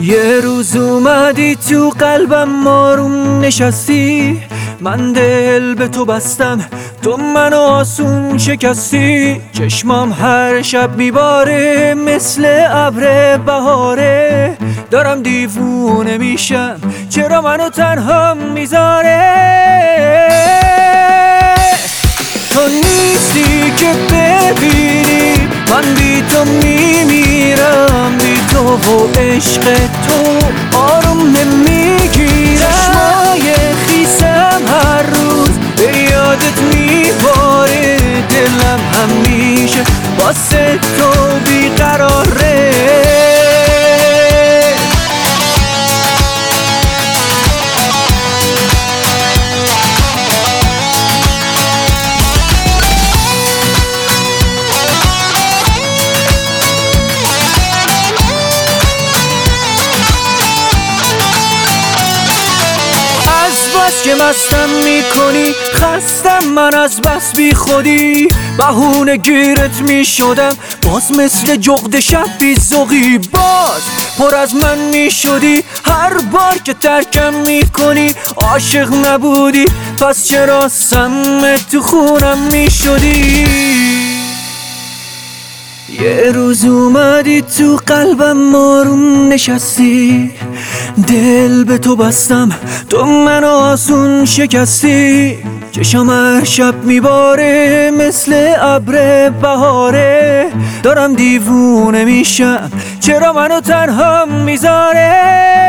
یه روز اومدی تو قلبم آروم نشستی، من دل به تو بستم، تو منو آسون شکستی. چشمام هر شب میباره مثل ابر بهاره، دارم دیوونه میشم چرا منو تنها میذاره. تو نیستی که ببینی من بی تو میمیرم، بی تو و عشق تو آروم نمیگیرم. چشمای خیسم هر روز به یادت میباره، دلم همیشه واسه تو بیقراره. بس که مستم میکنی، خستم من از بس بی خودی. بهونه گیرت میشدم باز مثل جغد شب بی ذوقی، باز پر از من میشدی هر بار که ترکم میکنی. عاشق نبودی پس چرا سمت تو خونم میشدی. یه روز اومدی تو قلبم آروم نشستی، دل به تو بستم، تو منو آسون شکستی. چشم هر شب میباره مثل ابر بهاره، دارم دیوونه میشم چرا منو تنها میذاره.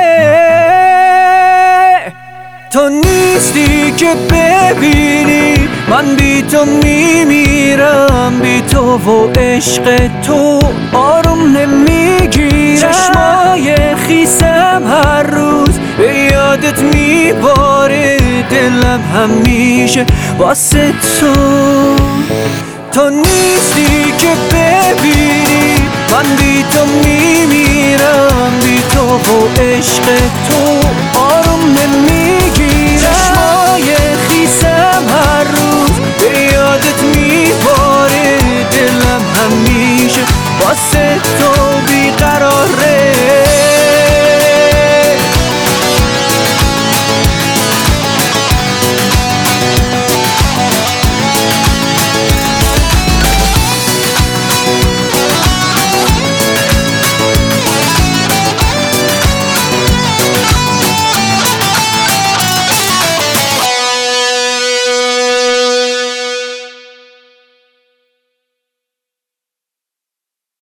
تو نیستی که ببینی من بی تو میمیرم، بی تو و عشق تو آروم نمیگیرم. چشمای خیسم هر روز به یادت میباره، دلم همیشه واسه تو. تو نیستی که ببینی من بی تو میمیرم، بی تو و عشق تو آروم نمیگیرم. چشمای خیسم هر روز به یادت